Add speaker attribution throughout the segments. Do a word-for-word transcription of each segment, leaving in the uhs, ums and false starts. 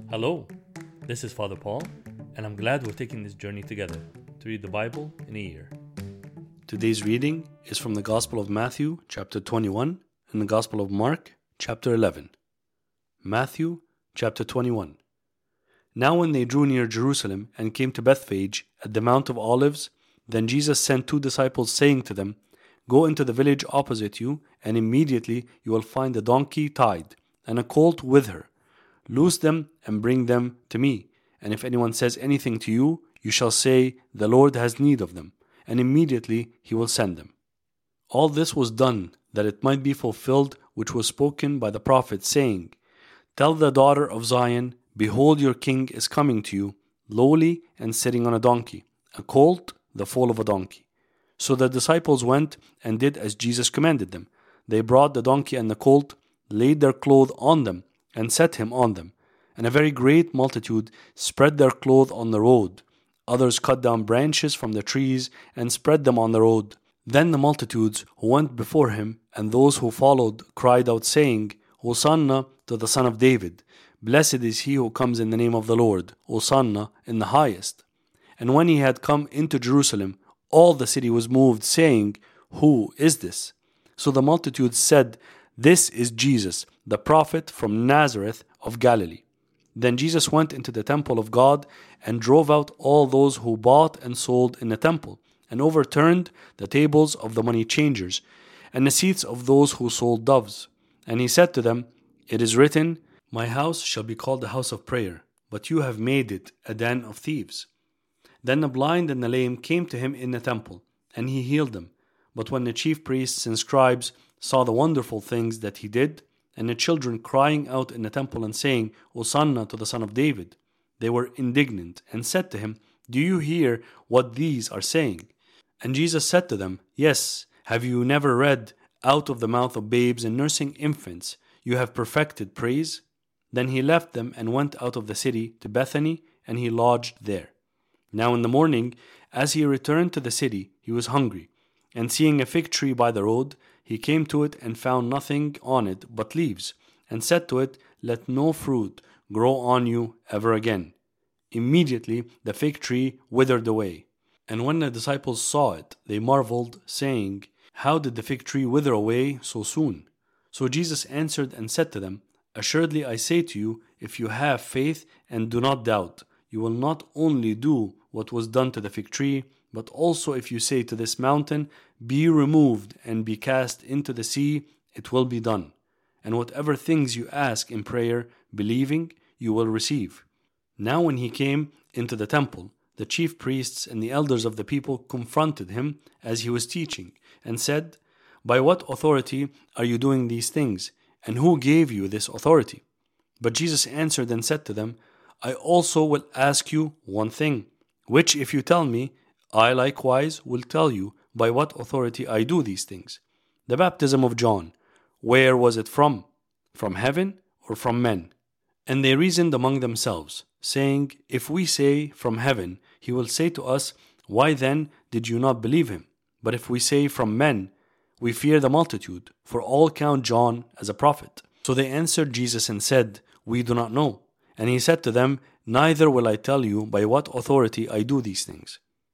Speaker 1: Hello, this is Father Paul, and I'm glad we're taking this journey together to read the Bible in a year.
Speaker 2: Today's reading is from the Gospel of Matthew, chapter twenty-one, and the Gospel of Mark, chapter eleven. Matthew, chapter twenty-one. Now when they drew near Jerusalem and came to Bethphage at the Mount of Olives, then Jesus sent two disciples, saying to them, Go into the village opposite you, and immediately you will find a donkey tied, and a colt with her. Loose them and bring them to me. And if anyone says anything to you, you shall say, The Lord has need of them, and immediately he will send them. All this was done, that it might be fulfilled which was spoken by the prophet, saying, Tell the daughter of Zion, Behold, your king is coming to you, lowly and sitting on a donkey, a colt, the foal of a donkey. So the disciples went and did as Jesus commanded them. They brought the donkey and the colt, laid their clothes on them, and set him on them. And a very great multitude spread their clothes on the road. Others cut down branches from the trees and spread them on the road. Then the multitudes who went before him and those who followed cried out, saying, Hosanna to the Son of David. Blessed is he who comes in the name of the Lord. Hosanna in the highest. And when he had come into Jerusalem, all the city was moved, saying, Who is this? So the multitude said, This is Jesus, the prophet from Nazareth of Galilee. Then Jesus went into the temple of God and drove out all those who bought and sold in the temple, and overturned the tables of the money changers and the seats of those who sold doves. And he said to them, It is written, My house shall be called a house of prayer, but you have made it a den of thieves. Then the blind and the lame came to him in the temple, and he healed them. But when the chief priests and scribes saw the wonderful things that he did, and the children crying out in the temple and saying, Hosanna to the Son of David, they were indignant and said to him, Do you hear what these are saying? And Jesus said to them, Yes, have you never read, Out of the mouth of babes and nursing infants you have perfected praise? Then he left them and went out of the city to Bethany, and he lodged there. Now in the morning, as he returned to the city, he was hungry. And seeing a fig tree by the road, he came to it and found nothing on it but leaves, and said to it, Let no fruit grow on you ever again. Immediately the fig tree withered away. And when the disciples saw it, they marveled, saying, How did the fig tree wither away so soon? So Jesus answered and said to them, Assuredly I say to you, if you have faith and do not doubt, you will not only do what was done to the fig tree, but also if you say to this mountain, Be removed and be cast into the sea, it will be done. And whatever things you ask in prayer, believing, you will receive. Now when he came into the temple, the chief priests and the elders of the people confronted him as he was teaching, and said, By what authority are you doing these things? And who gave you this authority? But Jesus answered and said to them, I also will ask you one thing, which if you tell me, I likewise will tell you by what authority I do these things. The baptism of John, where was it from? From heaven or from men? And they reasoned among themselves, saying, If we say from heaven, he will say to us, Why then did you not believe him? But if we say from men, we fear the multitude, for all count John as a prophet. So they answered Jesus and said, We do not know. And he said to them, Neither will I tell you by what authority I do these things.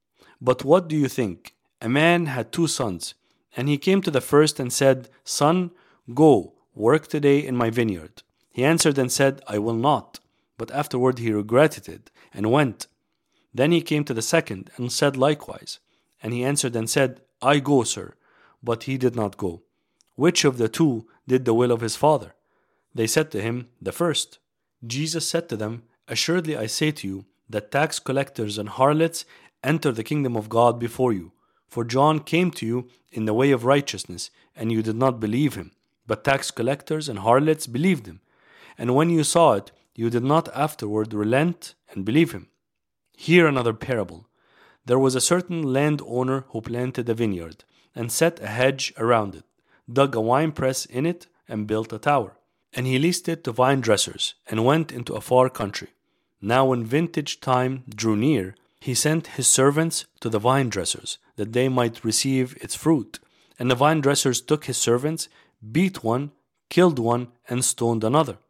Speaker 2: But what do you think? A man had two sons, and he came to the first and said, Son, go, work today in my vineyard. He answered and said, I will not. But afterward he regretted it, and went. Then he came to the second, and said likewise. And he answered and said, I go, sir. But he did not go. Which of the two did the will of his father? They said to him, The first. Jesus said to them, Assuredly I say to you, that tax collectors and harlots enter the kingdom of God before you. For John came to you in the way of righteousness, and you did not believe him. But tax collectors and harlots believed him. And when you saw it, you did not afterward relent and believe him. Hear another parable. There was a certain landowner who planted a vineyard, and set a hedge around it, dug a winepress in it, and built a tower. And he leased it to vine dressers, and went into a far country. Now when vintage time drew near, he sent his servants to the vine dressers, that they might receive its fruit. And the vine dressers took his servants, beat one, killed one, and stoned another.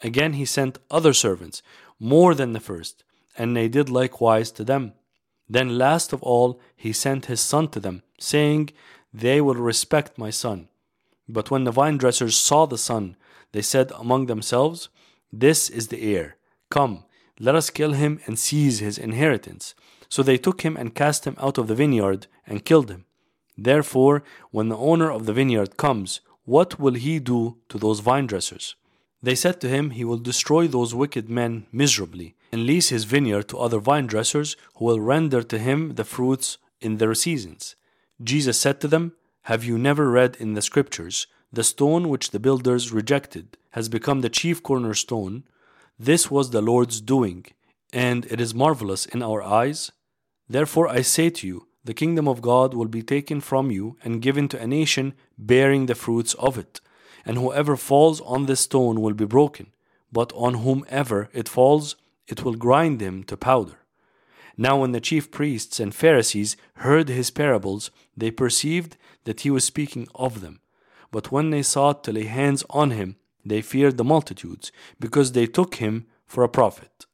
Speaker 2: Again he sent other servants, more than the first, and they did likewise to them. Then last of all he sent his son to them, saying, They will respect my son. But when the vine dressers saw the son, they said among themselves, This is the heir. Come, let us kill him and seize his inheritance. So they took him and cast him out of the vineyard and killed him. Therefore, when the owner of the vineyard comes, what will he do to those vine dressers? They said to him, He will destroy those wicked men miserably, and lease his vineyard to other vine dressers, who will render to him the fruits in their seasons. Jesus said to them, Have you never read in the scriptures, The stone which the builders rejected has become the chief cornerstone? This was the Lord's doing, and it is marvelous in our eyes. Therefore I say to you, the kingdom of God will be taken from you and given to a nation bearing the fruits of it. And whoever falls on this stone will be broken, but on whomever it falls, it will grind him to powder. Now when the chief priests and Pharisees heard his parables, they perceived that he was speaking of them. But when they sought to lay hands on him, they feared the multitudes, because they took him for a prophet.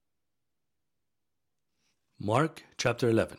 Speaker 2: Mark chapter eleven.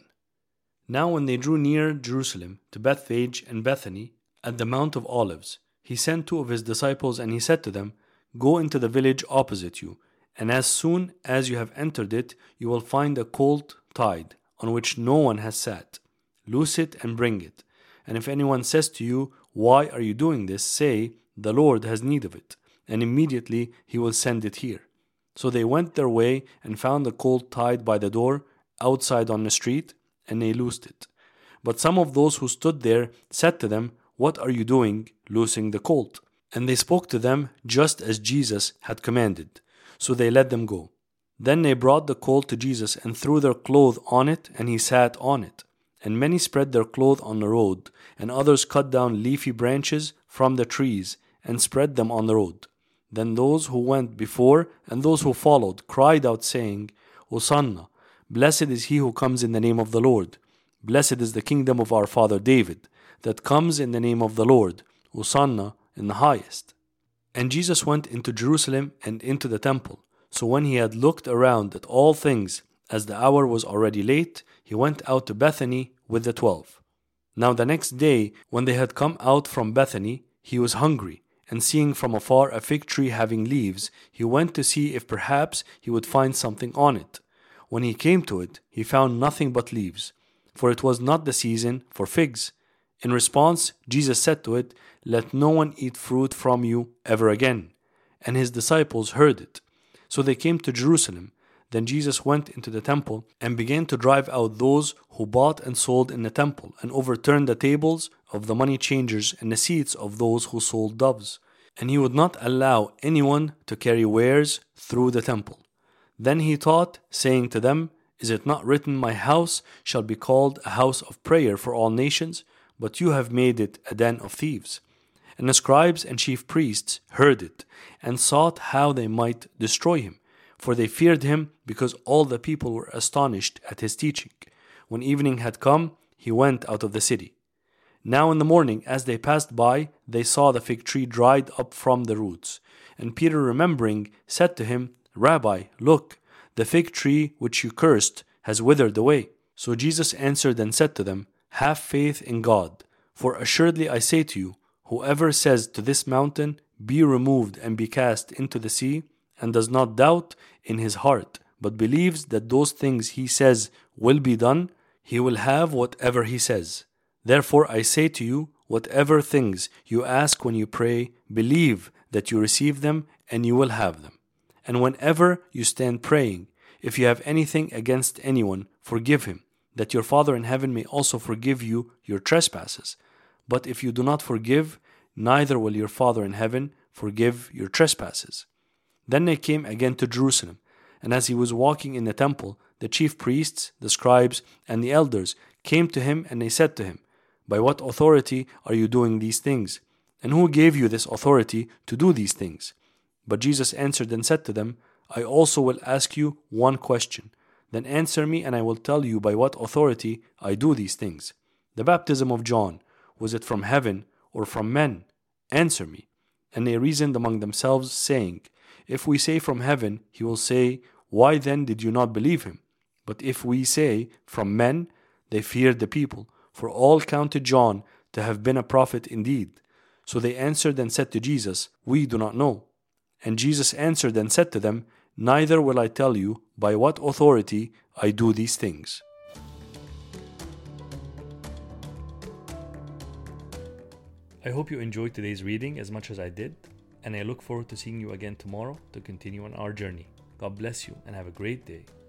Speaker 2: Now when they drew near Jerusalem to Bethphage and Bethany at the Mount of Olives, he sent two of his disciples, and he said to them, Go into the village opposite you, and as soon as you have entered it, you will find a colt tied, on which no one has sat. Loose it and bring it. And if anyone says to you, Why are you doing this? Say, The Lord has need of it, and immediately he will send it here. So they went their way and found the colt tied by the door, outside on the street, and they loosed it. But some of those who stood there said to them, What are you doing, loosing the colt? And they spoke to them just as Jesus had commanded. So they let them go. Then they brought the colt to Jesus and threw their clothes on it, and he sat on it. And many spread their clothes on the road, and others cut down leafy branches from the trees and spread them on the road. Then those who went before and those who followed cried out, saying, Hosanna! Blessed is he who comes in the name of the Lord. Blessed is the kingdom of our father David, that comes in the name of the Lord. Hosanna in the highest. And Jesus went into Jerusalem and into the temple. So when he had looked around at all things, as the hour was already late, he went out to Bethany with the twelve. Now the next day, when they had come out from Bethany, he was hungry, and seeing from afar a fig tree having leaves, he went to see if perhaps he would find something on it. When he came to it, he found nothing but leaves, for it was not the season for figs. In response, Jesus said to it, Let no one eat fruit from you ever again. And his disciples heard it. So they came to Jerusalem. Then Jesus went into the temple and began to drive out those who bought and sold in the temple, and overturned the tables of the money changers and the seats of those who sold doves. And he would not allow anyone to carry wares through the temple. Then he taught, saying to them, Is it not written, My house shall be called a house of prayer for all nations? But you have made it a den of thieves. And the scribes and chief priests heard it, and sought how they might destroy him. For they feared him, because all the people were astonished at his teaching. When evening had come, he went out of the city. Now in the morning, as they passed by, they saw the fig tree dried up from the roots. And Peter, remembering, said to him, Rabbi, look, the fig tree which you cursed has withered away. So Jesus answered and said to them, Have faith in God, for assuredly I say to you, whoever says to this mountain, Be removed and be cast into the sea, and does not doubt in his heart, but believes that those things he says will be done, he will have whatever he says. Therefore I say to you, whatever things you ask when you pray, believe that you receive them, and you will have them. And whenever you stand praying, if you have anything against anyone, forgive him, that your Father in heaven may also forgive you your trespasses. But if you do not forgive, neither will your Father in heaven forgive your trespasses. Then they came again to Jerusalem, and as he was walking in the temple, the chief priests, the scribes, and the elders came to him, and they said to him, By what authority are you doing these things? And who gave you this authority to do these things? But Jesus answered and said to them, I also will ask you one question. Then answer me, and I will tell you by what authority I do these things. The baptism of John, was it from heaven or from men? Answer me. And they reasoned among themselves, saying, If we say from heaven, he will say, why then did you not believe him? But if we say from men, they feared the people, for all counted John to have been a prophet indeed. So they answered and said to Jesus, we do not know. And Jesus answered and said to them, neither will I tell you by what authority I do these things.
Speaker 1: I hope you enjoyed today's reading as much as I did, and I look forward to seeing you again tomorrow to continue on our journey. God bless you and have a great day.